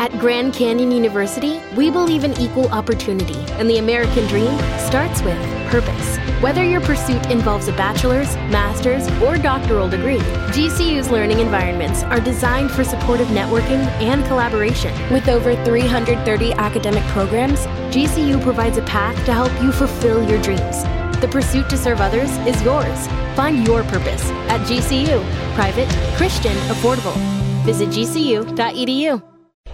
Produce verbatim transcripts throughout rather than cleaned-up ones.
At Grand Canyon University, we believe in equal opportunity, and the American dream starts with purpose. Whether your pursuit involves a bachelor's, master's, or doctoral degree, G C U's learning environments are designed for supportive networking and collaboration. With over three hundred thirty academic programs, G C U provides a path to help you fulfill your dreams. The pursuit to serve others is yours. Find your purpose at G C U. Private, Christian, affordable. Visit G C U dot E D U.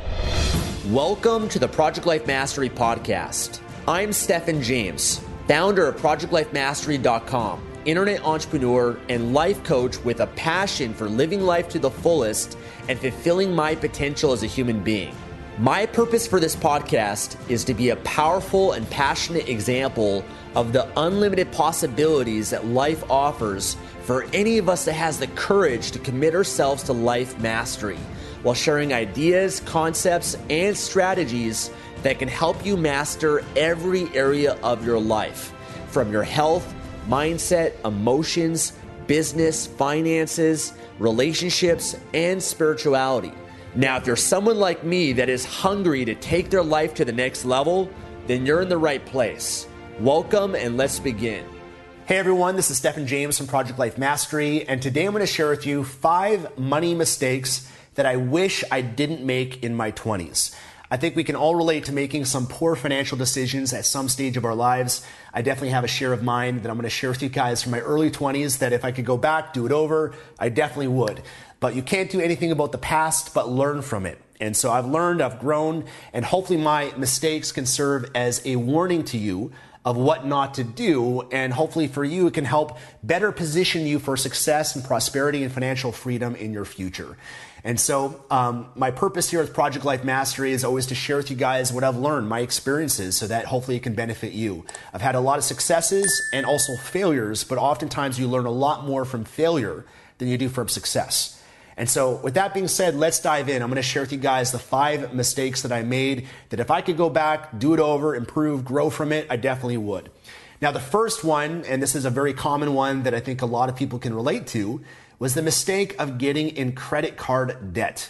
Welcome to the Project Life Mastery Podcast. I'm Stephen James, founder of Project Life Mastery dot com, internet entrepreneur and life coach with a passion for living life to the fullest and fulfilling my potential as a human being. My purpose for this podcast is to be a powerful and passionate example of the unlimited possibilities that life offers for any of us that has the courage to commit ourselves to life mastery, while sharing ideas, concepts, and strategies that can help you master every area of your life, from your health, mindset, emotions, business, finances, relationships, and spirituality. Now, if you're someone like me that is hungry to take their life to the next level, then you're in the right place. Welcome, and let's begin. Hey everyone, this is Stephen James from Project Life Mastery, and today I'm going to share with you five money mistakes that I wish I didn't make in my twenties. I think we can all relate to making some poor financial decisions at some stage of our lives. I definitely have a share of mine that I'm going to share with you guys from my early twenties that if I could go back, do it over, I definitely would. But you can't do anything about the past but learn from it. And so I've learned, I've grown, and hopefully my mistakes can serve as a warning to you of what not to do, and hopefully for you, it can help better position you for success and prosperity and financial freedom in your future. And so um, my purpose here with Project Life Mastery is always to share with you guys what I've learned, my experiences, so that hopefully it can benefit you. I've had a lot of successes and also failures, but oftentimes you learn a lot more from failure than you do from success. And so with that being said, let's dive in. I'm going to share with you guys the five mistakes that I made that if I could go back, do it over, improve, grow from it, I definitely would. Now, the first one, and this is a very common one that I think a lot of people can relate to, was the mistake of getting in credit card debt.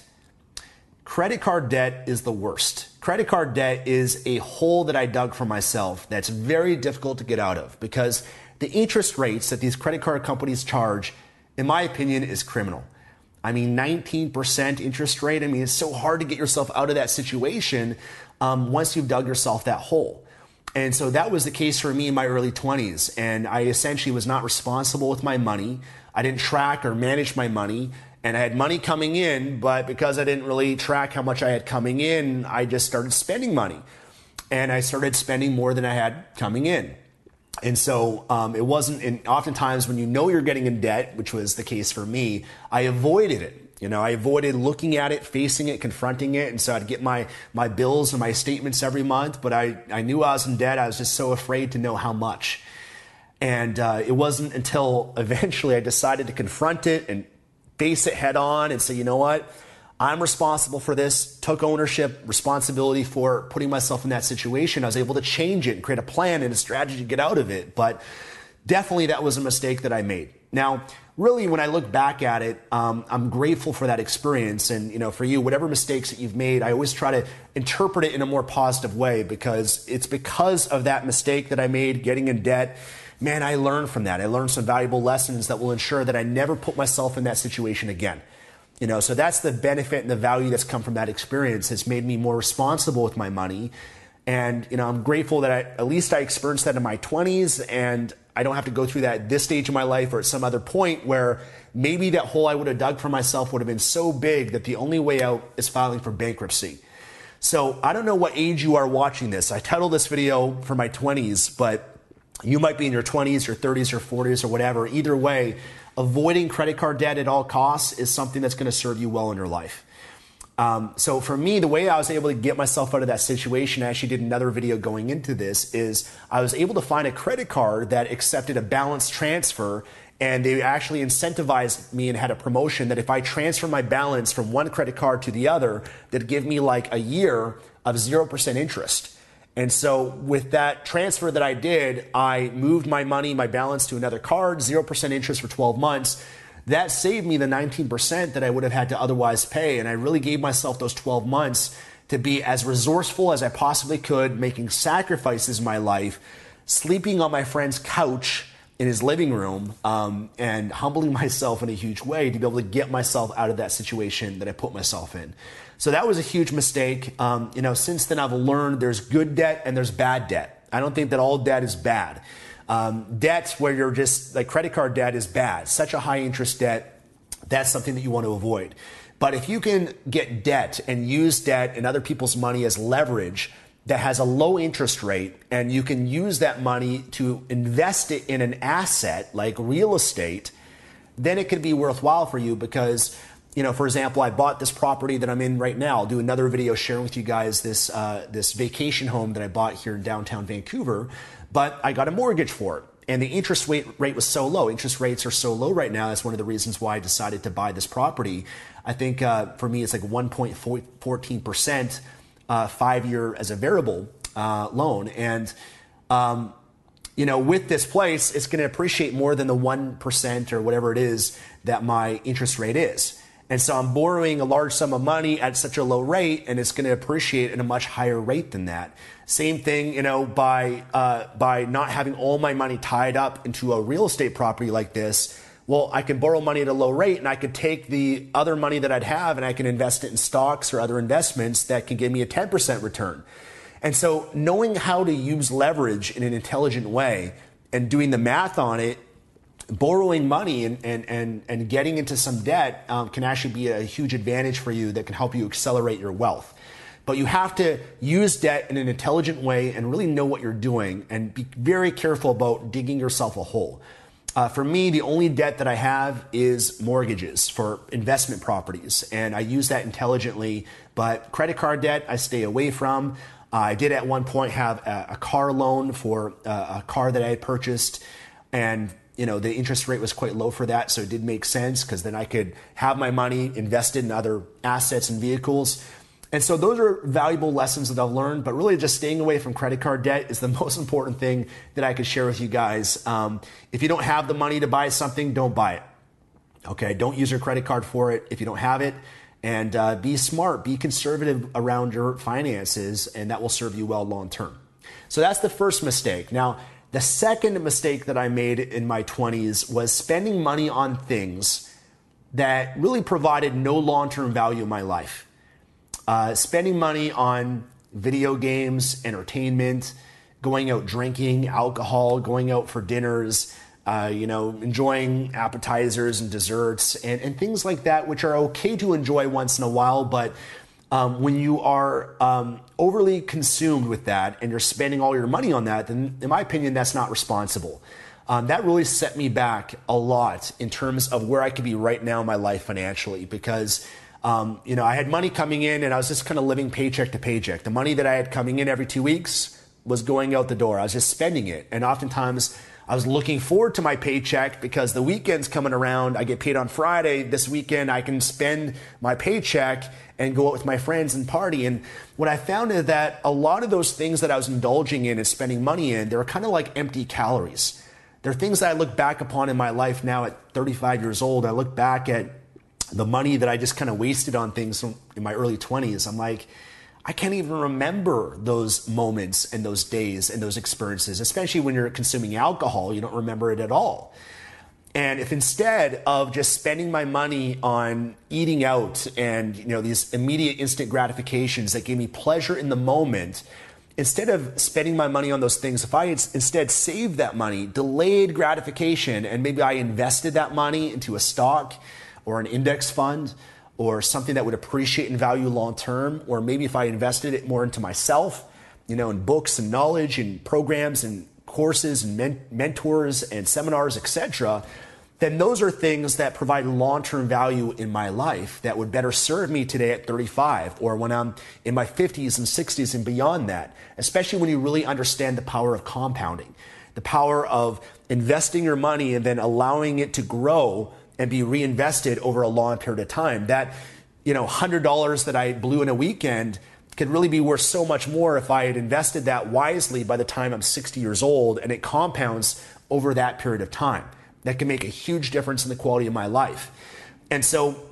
Credit card debt is the worst. Credit card debt is a hole that I dug for myself that's very difficult to get out of because the interest rates that these credit card companies charge, in my opinion, is criminal. I mean, nineteen percent interest rate. I mean, it's so hard to get yourself out of that situation um, once you've dug yourself that hole. And so that was the case for me in my early twenties. And I essentially was not responsible with my money. I didn't track or manage my money. And I had money coming in, but because I didn't really track how much I had coming in, I just started spending money. And I started spending more than I had coming in. And so um, it wasn't, and oftentimes when you know you're getting in debt, which was the case for me, I avoided it. You know, I avoided looking at it, facing it, confronting it. And so I'd get my, my bills and my statements every month, but I, I knew I was in debt. I was just so afraid to know how much. And uh, it wasn't until eventually I decided to confront it and face it head on and say, you know what? I'm responsible for this, took ownership, responsibility for putting myself in that situation. I was able to change it and create a plan and a strategy to get out of it. But definitely that was a mistake that I made. Now, really, when I look back at it, um, I'm grateful for that experience. And, you know, for you, whatever mistakes that you've made, I always try to interpret it in a more positive way because it's because of that mistake that I made getting in debt. Man, I learned from that. I learned some valuable lessons that will ensure that I never put myself in that situation again. You know, so that's the benefit and the value that's come from that experience. It's made me more responsible with my money. And, you know, I'm grateful that I, at least I experienced that in my twenties and I don't have to go through that at this stage of my life or at some other point where maybe that hole I would have dug for myself would have been so big that the only way out is filing for bankruptcy. So I don't know what age you are watching this. I titled this video for my twenties, but you might be in your twenties, your thirties, or forties, or whatever. Either way, avoiding credit card debt at all costs is something that's going to serve you well in your life. Um, so for me, the way I was able to get myself out of that situation, I actually did another video going into this, is I was able to find a credit card that accepted a balance transfer, and they actually incentivized me and had a promotion that if I transfer my balance from one credit card to the other, that'd give me like a year of zero percent interest. And so with that transfer that I did, I moved my money, my balance to another card, zero percent interest for twelve months. That saved me the nineteen percent that I would have had to otherwise pay. And I really gave myself those twelve months to be as resourceful as I possibly could, making sacrifices in my life, sleeping on my friend's couch in his living room, um, and humbling myself in a huge way to be able to get myself out of that situation that I put myself in. So that was a huge mistake. Um, you know, since then I've learned there's good debt and there's bad debt. I don't think that all debt is bad. Um, debts where you're just, like credit card debt is bad. Such a high interest debt, that's something that you want to avoid. But if you can get debt and use debt and other people's money as leverage that has a low interest rate, and you can use that money to invest it in an asset like real estate, then it could be worthwhile for you because, you know, for example, I bought this property that I'm in right now. I'll do another video sharing with you guys this, uh, this vacation home that I bought here in downtown Vancouver, but I got a mortgage for it. And the interest rate, rate was so low. Interest rates are so low right now. That's one of the reasons why I decided to buy this property. I think uh, for me, it's like one point one four percent uh, five-year as a variable uh, loan. And, um, you know, with this place, it's going to appreciate more than the one percent or whatever it is that my interest rate is. And so I'm borrowing a large sum of money at such a low rate, and it's going to appreciate at a much higher rate than that. Same thing, you know, by uh, by not having all my money tied up into a real estate property like this. Well, I can borrow money at a low rate, and I could take the other money that I'd have, and I can invest it in stocks or other investments that can give me a ten percent return. And so knowing how to use leverage in an intelligent way and doing the math on it, borrowing money and, and, and, and getting into some debt um, can actually be a huge advantage for you that can help you accelerate your wealth. But you have to use debt in an intelligent way and really know what you're doing and be very careful about digging yourself a hole. Uh, for me, the only debt that I have is mortgages for investment properties, and I use that intelligently. But credit card debt, I stay away from. Uh, I did at one point have a, a car loan for uh, a car that I had purchased, and you know, the interest rate was quite low for that, so it did make sense because then I could have my money invested in other assets and vehicles. And so those are valuable lessons that I've learned, but really just staying away from credit card debt is the most important thing that I could share with you guys. Um, if you don't have the money to buy something, don't buy it. Okay, don't use your credit card for it if you don't have it. And uh, be smart, be conservative around your finances, and that will serve you well long term. So that's the first mistake. Now, the second mistake that I made in my twenties was spending money on things that really provided no long-term value in my life. Uh, spending money on video games, entertainment, going out drinking, alcohol, going out for dinners, uh, you know, enjoying appetizers and desserts and, and things like that, which are okay to enjoy once in a while, but Um, when you are um, overly consumed with that and you're spending all your money on that, then in my opinion, that's not responsible. Um, that really set me back a lot in terms of where I could be right now in my life financially because, um, you know, I had money coming in and I was just kind of living paycheck to paycheck. The money that I had coming in every two weeks was going out the door. I was just spending it. And oftentimes I was looking forward to my paycheck because the weekend's coming around. I get paid on Friday. This weekend, I can spend my paycheck and go out with my friends and party. And what I found is that a lot of those things that I was indulging in and spending money in, they were kind of like empty calories. They're things that I look back upon in my life now at thirty-five years old. I look back at the money that I just kind of wasted on things in my early twenties. I'm like, I can't even remember those moments and those days and those experiences, especially when you're consuming alcohol, you don't remember it at all. And if instead of just spending my money on eating out and, you know, these immediate instant gratifications that gave me pleasure in the moment, instead of spending my money on those things, if I instead saved that money, delayed gratification, and maybe I invested that money into a stock or an index fund, or something that would appreciate in value long term, or maybe if I invested it more into myself, you know, in books and knowledge and programs and courses and men- mentors and seminars, et cetera, then those are things that provide long-term value in my life that would better serve me today at thirty-five or when I'm in my fifties and sixties and beyond that, especially when you really understand the power of compounding, the power of investing your money and then allowing it to grow and be reinvested over a long period of time. That, you know, one hundred dollars that I blew in a weekend could really be worth so much more if I had invested that wisely by the time I'm sixty years old, and it compounds over that period of time. That can make a huge difference in the quality of my life. And so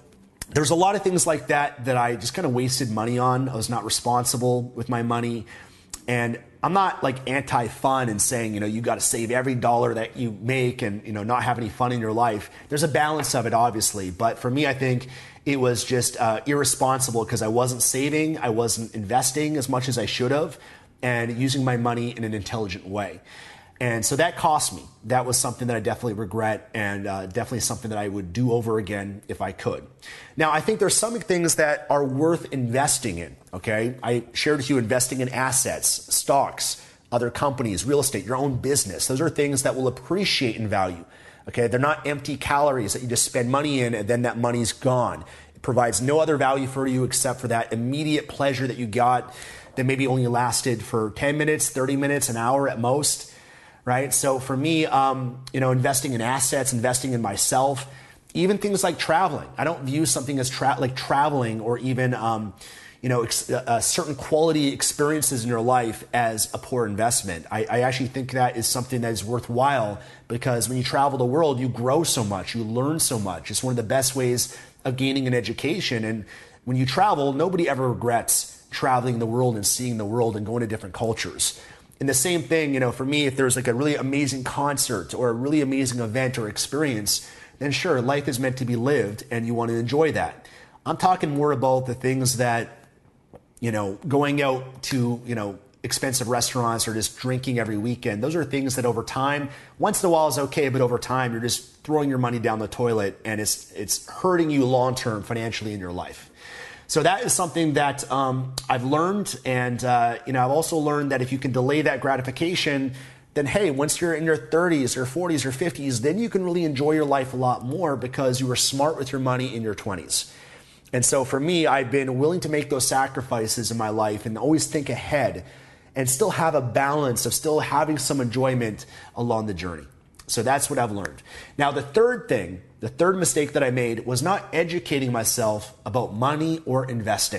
there's a lot of things like that that I just kind of wasted money on. I was not responsible with my money. And I'm not like anti-fun and saying, you know, you got to save every dollar that you make and, you know, not have any fun in your life. There's a balance of it, obviously. But for me, I think it was just uh, irresponsible because I wasn't saving, I wasn't investing as much as I should have, and using my money in an intelligent way. And so that cost me. That was something that I definitely regret, and uh, definitely something that I would do over again if I could. Now, I think there's some things that are worth investing in, okay? I shared with you investing in assets, stocks, other companies, real estate, your own business. Those are things that will appreciate in value, okay? They're not empty calories that you just spend money in and then that money's gone. It provides no other value for you except for that immediate pleasure that you got that maybe only lasted for ten minutes, thirty minutes, an hour at most. Right? So for me, um, you know, investing in assets, investing in myself, even things like traveling. I don't view something as tra- like traveling or even, um, you know, ex- uh, certain quality experiences in your life as a poor investment. I, I actually think that is something that is worthwhile because when you travel the world, you grow so much, you learn so much. It's one of the best ways of gaining an education. And when you travel, nobody ever regrets traveling the world and seeing the world and going to different cultures. And the same thing, you know, for me, if there's like a really amazing concert or a really amazing event or experience, then sure, life is meant to be lived and you want to enjoy that. I'm talking more about the things that, you know, going out to, you know, expensive restaurants or just drinking every weekend. Those are things that over time, once in a while is okay, but over time, you're just throwing your money down the toilet and it's it's hurting you long-term financially in your life. So that is something that um, I've learned, and uh, you know, I've also learned that if you can delay that gratification, then hey, once you're in your thirties or forties or fifties, then you can really enjoy your life a lot more because you were smart with your money in your twenties. And so for me, I've been willing to make those sacrifices in my life and always think ahead and still have a balance of still having some enjoyment along the journey. So that's what I've learned. Now, the third thing, the third mistake that I made was not educating myself about money or investing.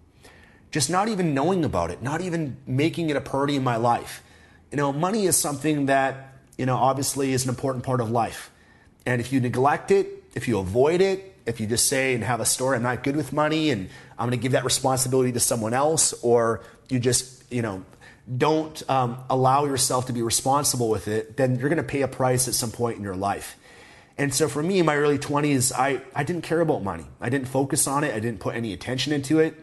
Just not even knowing about it, not even making it a priority in my life. You know, money is something that, you know, obviously is an important part of life. And if you neglect it, if you avoid it, if you just say and have a story, I'm not good with money and I'm going to give that responsibility to someone else, or you just, you know, don't um, allow yourself to be responsible with it, then you're going to pay a price at some point in your life. And so for me, in my early twenties, I, I didn't care about money. I didn't focus on it. I didn't put any attention into it.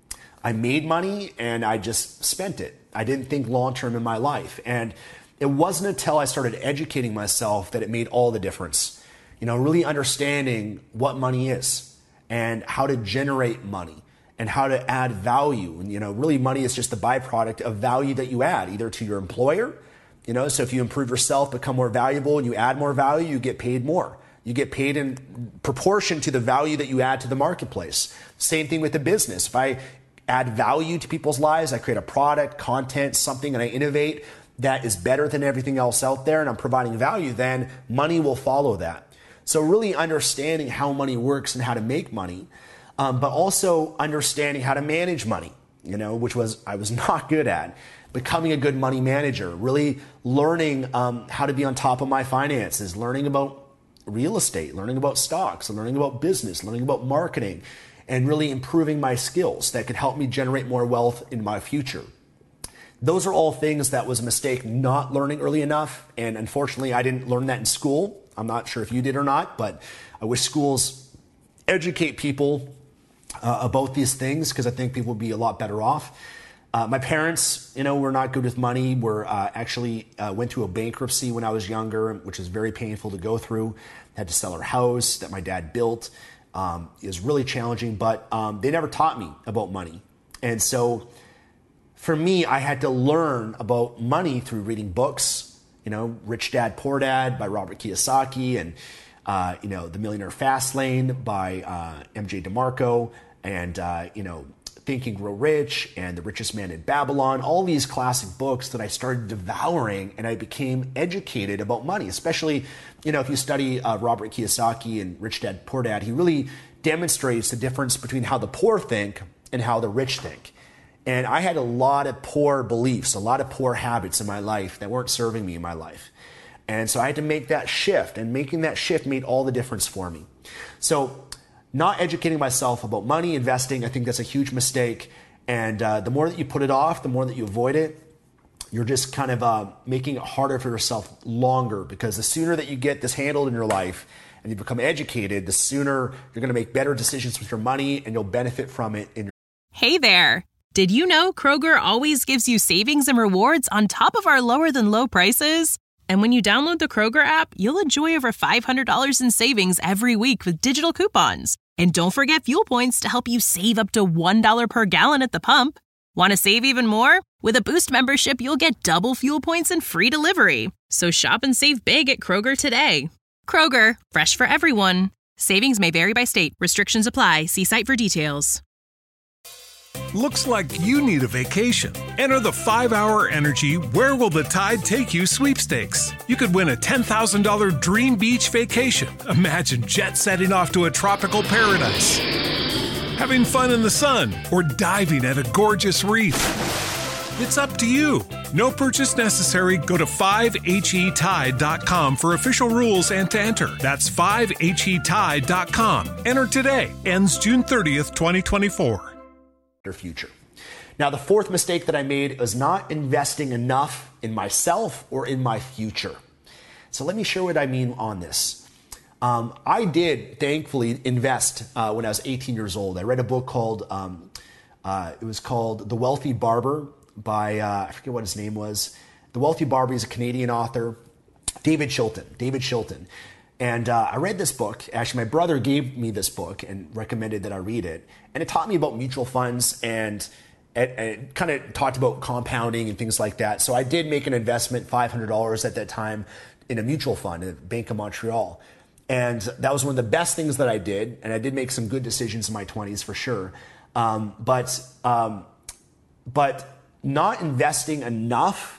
I made money and I just spent it. I didn't think long-term in my life. And it wasn't until I started educating myself that it made all the difference. You know, really understanding what money is and how to generate money and how to add value. And, you know, really money is just the byproduct of value that you add either to your employer. You know, so if you improve yourself, become more valuable, and you add more value, you get paid more. You get paid in proportion to the value that you add to the marketplace. Same thing with the business. If I add value to people's lives, I create a product, content, something, and I innovate that is better than everything else out there, and I'm providing value, then money will follow that. So really understanding how money works and how to make money, um, but also understanding how to manage money, you know, which was I was not good at. Becoming a good money manager, really learning um, how to be on top of my finances, learning about real estate, learning about stocks, learning about business, learning about marketing, and really improving my skills that could help me generate more wealth in my future. Those are all things that was a mistake not learning early enough, and unfortunately I didn't learn that in school. I'm not sure if you did or not, but I wish schools educate people uh, about these things because I think people would be a lot better off. Uh, my parents, you know, were not good with money. Were uh, actually uh, went through a bankruptcy when I was younger, which was very painful to go through. Had to sell our house that my dad built. Um, it was really challenging, but um, they never taught me about money. And so for me, I had to learn about money through reading books, you know, Rich Dad, Poor Dad by Robert Kiyosaki, and, uh, you know, The Millionaire Fastlane by uh, M J DeMarco, and, uh, you know, Think and Grow Rich and The Richest Man in Babylon, all these classic books that I started devouring, and I became educated about money, especially, you know, if you study uh, Robert Kiyosaki and Rich Dad, Poor Dad, he really demonstrates the difference between how the poor think and how the rich think. And I had a lot of poor beliefs, a lot of poor habits in my life that weren't serving me in my life. And so I had to make that shift, and making that shift made all the difference for me. So not educating myself about money, investing, I think that's a huge mistake. And uh, the more that you put it off, the more that you avoid it, you're just kind of uh, making it harder for yourself longer, because the sooner that you get this handled in your life and you become educated, the sooner you're going to make better decisions with your money and you'll benefit from it. In your- Hey there. Did you know Kroger always gives you savings and rewards on top of our lower than low prices? And when you download the Kroger app, you'll enjoy over five hundred dollars in savings every week with digital coupons. And don't forget fuel points to help you save up to one dollar per gallon at the pump. Want to save even more? With a Boost membership, you'll get double fuel points and free delivery. So shop and save big at Kroger today. Kroger, fresh for everyone. Savings may vary by state. Restrictions apply. See site for details. Looks like you need a vacation. Enter the five hour Energy Where Will the Tide Take You sweepstakes. You could win a ten thousand dollars dream beach vacation. Imagine jet setting off to a tropical paradise, having fun in the sun, or diving at a gorgeous reef. It's up to you. No purchase necessary. Go to five H E tide dot com for official rules and to enter. That's five H E tide dot com. Enter today. Ends June thirtieth, twenty twenty-four. Future. Now, the fourth mistake that I made was not investing enough in myself or in my future. So let me share what I mean on this. Um, I did, thankfully, invest uh, when I was eighteen years old. I read a book called, um, uh, it was called The Wealthy Barber by, uh, I forget what his name was. The Wealthy Barber is a Canadian author, David Chilton. David Chilton. And uh, I read this book. Actually, my brother gave me this book and recommended that I read it. And it taught me about mutual funds, and it, it kind of talked about compounding and things like that. So I did make an investment, five hundred dollars at that time, in a mutual fund at Bank of Montreal. And that was one of the best things that I did. And I did make some good decisions in my twenties for sure. Um, but, um, but not investing enough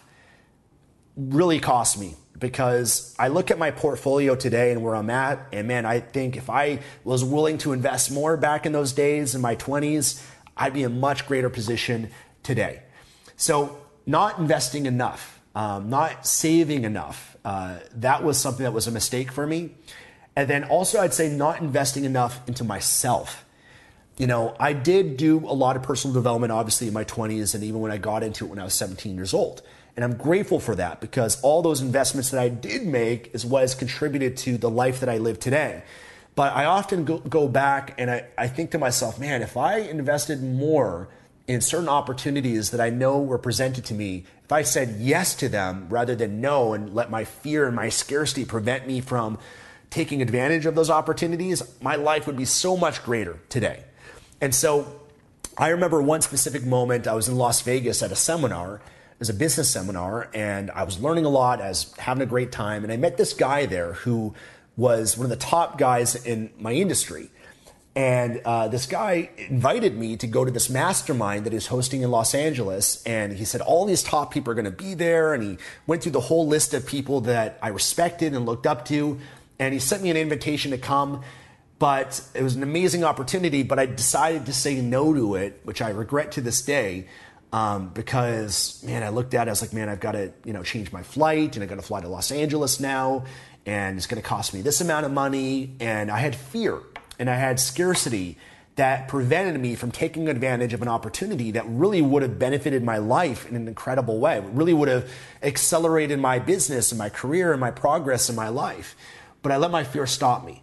really cost me. Because I look at my portfolio today and where I'm at, and man, I think if I was willing to invest more back in those days in my twenties, I'd be in a much greater position today. So not investing enough, um, not saving enough, uh, that was something that was a mistake for me. And then also I'd say not investing enough into myself. You know, I did do a lot of personal development, obviously, in my twenties, and even when I got into it when I was seventeen years old. And I'm grateful for that, because all those investments that I did make is what has contributed to the life that I live today. But I often go, go back and I, I think to myself, man, if I invested more in certain opportunities that I know were presented to me, if I said yes to them rather than no and let my fear and my scarcity prevent me from taking advantage of those opportunities, my life would be so much greater today. And so I remember one specific moment. I was in Las Vegas at a seminar. It was a business seminar, and I was learning a lot. I was having a great time, and I met this guy there who was one of the top guys in my industry. And uh, this guy invited me to go to this mastermind that he's hosting in Los Angeles. And he said all these top people are going to be there. And he went through the whole list of people that I respected and looked up to. And he sent me an invitation to come. But it was an amazing opportunity. But I decided to say no to it, which I regret to this day. Um, because, man, I looked at it, I was like, man, I've got to, you know, change my flight, and I got to fly to Los Angeles now, and it's going to cost me this amount of money. And I had fear and I had scarcity that prevented me from taking advantage of an opportunity that really would have benefited my life in an incredible way. It really would have accelerated my business and my career and my progress in my life. But I let my fear stop me.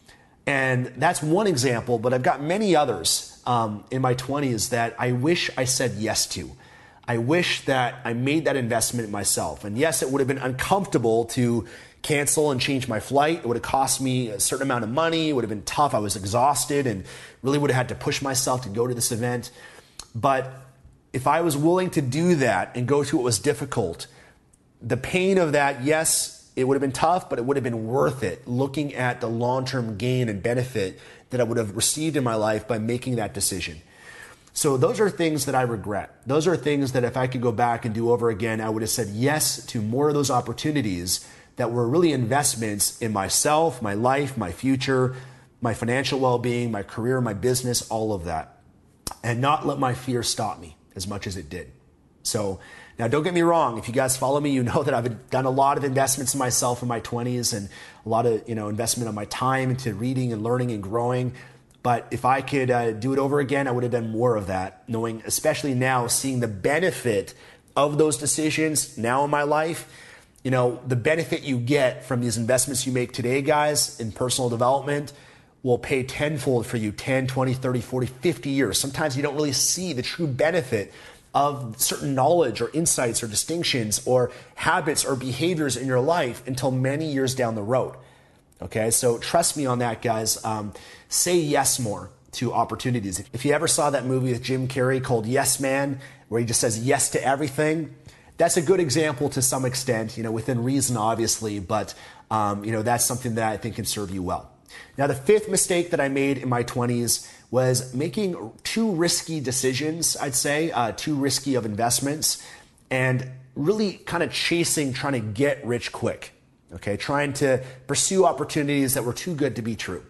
And that's one example, but I've got many others um, in my twenties that I wish I said yes to. I wish that I made that investment in myself. And yes, it would have been uncomfortable to cancel and change my flight. It would have cost me a certain amount of money. It would have been tough. I was exhausted and really would have had to push myself to go to this event. But if I was willing to do that and go to what was difficult, the pain of that, yes, it would have been tough, but it would have been worth it, looking at the long-term gain and benefit that I would have received in my life by making that decision. So those are things that I regret. Those are things that if I could go back and do over again, I would have said yes to more of those opportunities that were really investments in myself, my life, my future, my financial well-being, my career, my business, all of that, and not let my fear stop me as much as it did. So now, don't get me wrong. If you guys follow me, you know that I've done a lot of investments in myself in my twenties, and a lot of, you know, investment of my time into reading and learning and growing. But if I could uh, do it over again, I would have done more of that, knowing, especially now, seeing the benefit of those decisions now in my life. You know, the benefit you get from these investments you make today, guys, in personal development will pay tenfold for you ten, twenty, thirty, forty, fifty years. Sometimes you don't really see the true benefit of certain knowledge or insights or distinctions or habits or behaviors in your life until many years down the road. Okay, so trust me on that, guys. Um, say yes more to opportunities. If you ever saw that movie with Jim Carrey called Yes Man, where he just says yes to everything, that's a good example to some extent, you know, within reason, obviously, but, um, you know, that's something that I think can serve you well. Now, the fifth mistake that I made in my twenties was making too risky decisions, I'd say, uh, too risky of investments, and really kind of chasing, trying to get rich quick. Okay, trying to pursue opportunities that were too good to be true.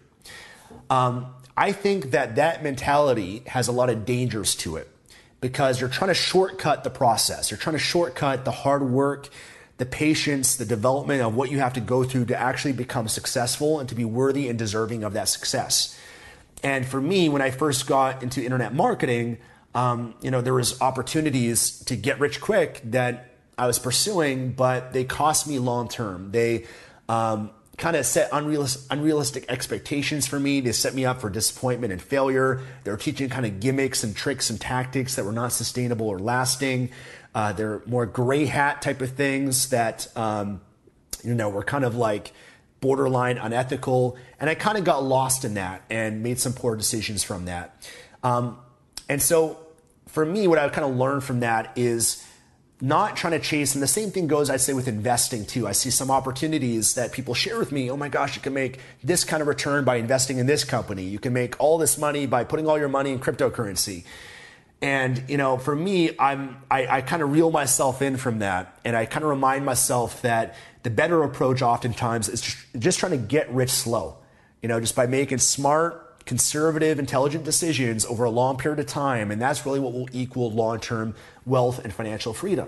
Um, I think that that mentality has a lot of dangers to it because you're trying to shortcut the process. You're trying to shortcut the hard work, the patience, the development of what you have to go through to actually become successful and to be worthy and deserving of that success. And for me, when I first got into internet marketing, um, you know, there was opportunities to get rich quick that I was pursuing, but they cost me long term. They um, kind of set unrealistic, unrealistic expectations for me. They set me up for disappointment and failure. They were teaching kind of gimmicks and tricks and tactics that were not sustainable or lasting. Uh, they're more gray hat type of things that um, you know were kind of like borderline unethical. And I kind of got lost in that and made some poor decisions from that. Um, and so for me, what I kind of learned from that is not trying to chase, and the same thing goes, I'd say, with investing too. I see some opportunities that people share with me. Oh my gosh, you can make this kind of return by investing in this company. You can make all this money by putting all your money in cryptocurrency. And, you know, for me, I'm, I, I kind of reel myself in from that. And I kind of remind myself that the better approach oftentimes is just, just trying to get rich slow, you know, just by making smart, conservative, intelligent decisions over a long period of time. And that's really what will equal long-term wealth and financial freedom.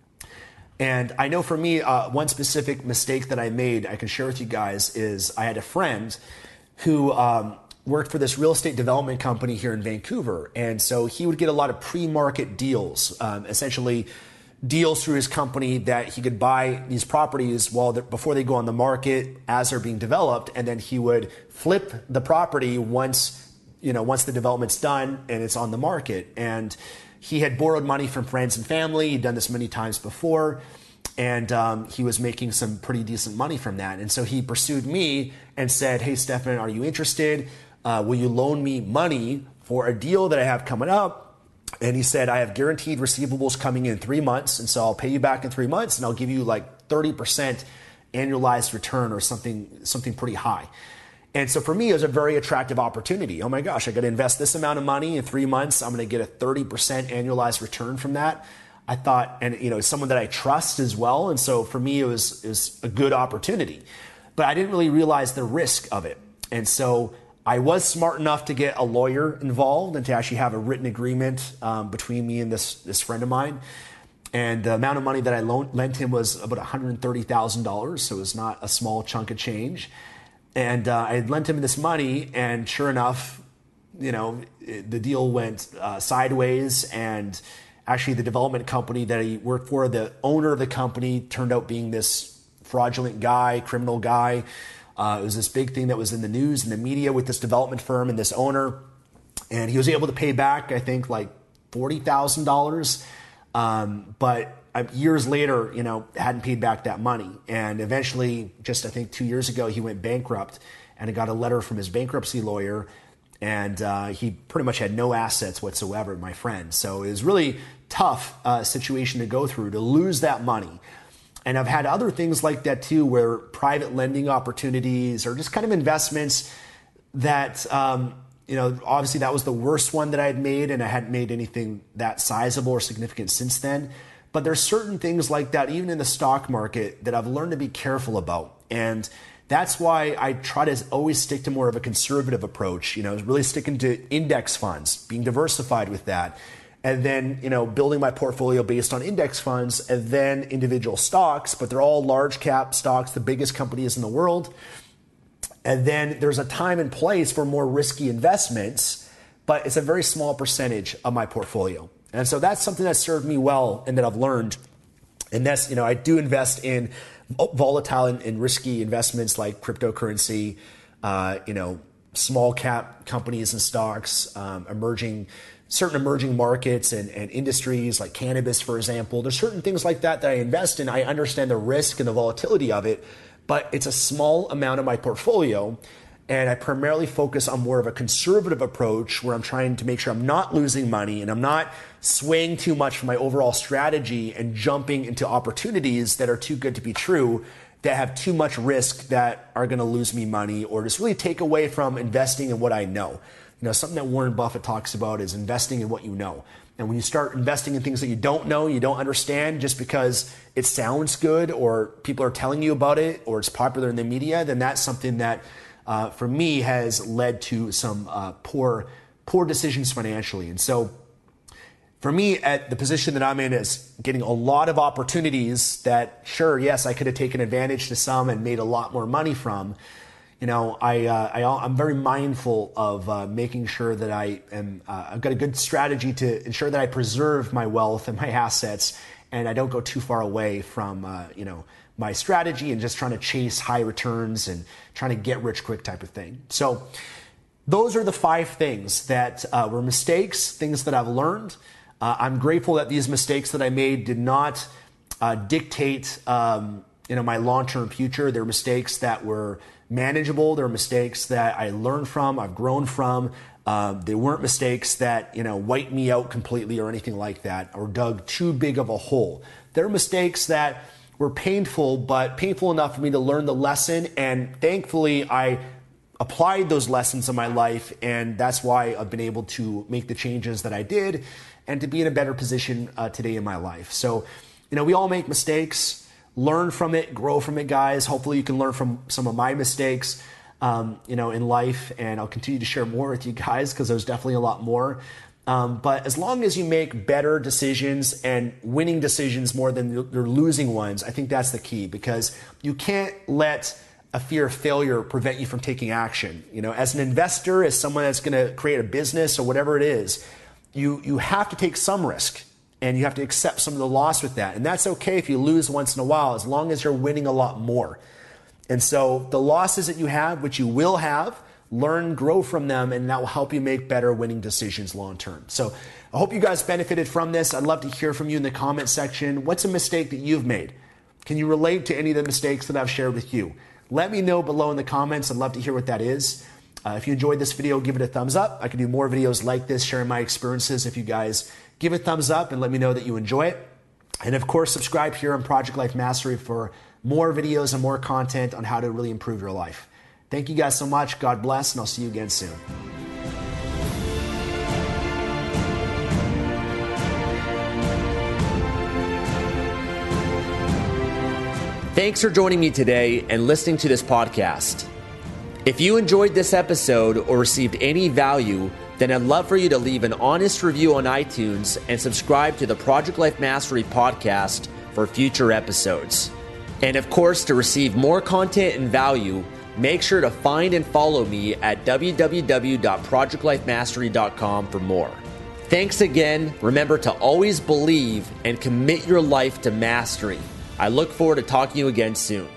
And I know for me, uh, one specific mistake that I made, I can share with you guys, is I had a friend who um, worked for this real estate development company here in Vancouver. And so he would get a lot of pre-market deals, um, essentially deals through his company that he could buy these properties while before they go on the market as they're being developed. And then he would flip the property once, you know, once the development's done and it's on the market. And he had borrowed money from friends and family. He'd done this many times before. And um, he was making some pretty decent money from that. And so he pursued me and said, hey, Stefan, are you interested? Uh, will you loan me money for a deal that I have coming up? And he said, I have guaranteed receivables coming in three months. And so I'll pay you back in three months and I'll give you like thirty percent annualized return or something, something pretty high. And so for me, it was a very attractive opportunity. Oh my gosh, I got to invest this amount of money in three months. I'm going to get a thirty percent annualized return from that. I thought, and you know, someone that I trust as well. And so for me, it was, it was a good opportunity, but I didn't really realize the risk of it. And so I was smart enough to get a lawyer involved and to actually have a written agreement um, between me and this, this friend of mine. And the amount of money that I loaned, lent him was about one hundred thirty thousand dollars. So it was not a small chunk of change. And uh, I had lent him this money, and sure enough, you know, it, the deal went uh, sideways. And actually the development company that he worked for, the owner of the company turned out being this fraudulent guy, criminal guy. Uh, it was this big thing that was in the news and the media with this development firm and this owner. And he was able to pay back, I think, like forty thousand dollars. Um, but years later, you know, hadn't paid back that money. And eventually, just I think two years ago, he went bankrupt, and he got a letter from his bankruptcy lawyer. And uh, he pretty much had no assets whatsoever, my friend. So it was really tough uh, situation to go through, to lose that money. And I've had other things like that too, where private lending opportunities or just kind of investments that, um, you know, obviously that was the worst one that I had made, and I hadn't made anything that sizable or significant since then. But there's certain things like that, even in the stock market, that I've learned to be careful about. And that's why I try to always stick to more of a conservative approach, you know, really sticking to index funds, being diversified with that. And then, you know, building my portfolio based on index funds and then individual stocks, but they're all large cap stocks, the biggest companies in the world. And then there's a time and place for more risky investments, but it's a very small percentage of my portfolio. And so that's something that served me well and that I've learned. And that's, you know, I do invest in volatile and, and risky investments like cryptocurrency, uh, you know, small cap companies and stocks, um, emerging, certain emerging markets and, and industries like cannabis, for example. There's certain things like that that I invest in. I understand the risk and the volatility of it, but it's a small amount of my portfolio. And I primarily focus on more of a conservative approach where I'm trying to make sure I'm not losing money and I'm not swaying too much from my overall strategy and jumping into opportunities that are too good to be true, that have too much risk that are going to lose me money or just really take away from investing in what I know. You know, something that Warren Buffett talks about is investing in what you know. And when you start investing in things that you don't know, you don't understand just because it sounds good or people are telling you about it or it's popular in the media, then that's something that Uh, for me, has led to some uh, poor, poor decisions financially. And so for me, at the position that I'm in, is getting a lot of opportunities that, sure, yes, I could have taken advantage to some and made a lot more money from. You know, I, uh, I I'm very mindful of uh, making sure that I am. Uh, I've got a good strategy to ensure that I preserve my wealth and my assets, and I don't go too far away from uh, you know. my strategy and just trying to chase high returns and trying to get rich quick type of thing. So those are the five things that uh, were mistakes, things that I've learned. Uh, I'm grateful that these mistakes that I made did not uh, dictate um, you know, my long-term future. They're mistakes that were manageable. They're mistakes that I learned from, I've grown from. Uh, they weren't mistakes that, you know, wiped me out completely or anything like that or dug too big of a hole. They're mistakes that were painful, but painful enough for me to learn the lesson. And thankfully, I applied those lessons in my life. And that's why I've been able to make the changes that I did and to be in a better position uh, today in my life. So, you know, we all make mistakes, learn from it, grow from it, guys. Hopefully you can learn from some of my mistakes, um, you know, in life. And I'll continue to share more with you guys because there's definitely a lot more. Um, but as long as you make better decisions and winning decisions more than your losing ones, I think that's the key, because you can't let a fear of failure prevent you from taking action. You know, as an investor, as someone that's going to create a business or whatever it is, you, you have to take some risk and you have to accept some of the loss with that. And that's okay if you lose once in a while, as long as you're winning a lot more. And so the losses that you have, which you will have, learn, grow from them, and that will help you make better winning decisions long term. So I hope you guys benefited from this. I'd love to hear from you in the comment section. What's a mistake that you've made? Can you relate to any of the mistakes that I've shared with you? Let me know below in the comments. I'd love to hear what that is. Uh, if you enjoyed this video, give it a thumbs up. I can do more videos like this, sharing my experiences. If you guys give it a thumbs up and let me know that you enjoy it. And of course, subscribe here on Project Life Mastery for more videos and more content on how to really improve your life. Thank you guys so much. God bless, and I'll see you again soon. Thanks for joining me today and listening to this podcast. If you enjoyed this episode or received any value, then I'd love for you to leave an honest review on iTunes and subscribe to the Project Life Mastery podcast for future episodes. And of course, to receive more content and value, make sure to find and follow me at w w w dot project life mastery dot com for more. Thanks again. Remember to always believe and commit your life to mastery. I look forward to talking to you again soon.